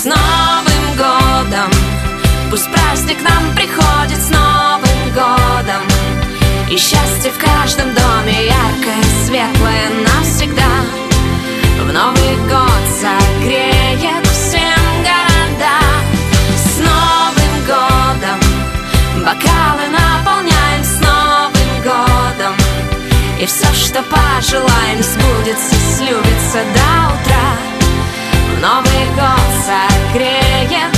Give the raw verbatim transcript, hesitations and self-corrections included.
С Новым годом! Пусть праздник нам приходит с Новым годом, и счастье в каждом доме яркое, светлое навсегда. В Новый год согреет всем города. С Новым годом! Бокалы наполняем с Новым годом, и все, что пожелаем, сбудется, слюбится до утра. В Новый год согреет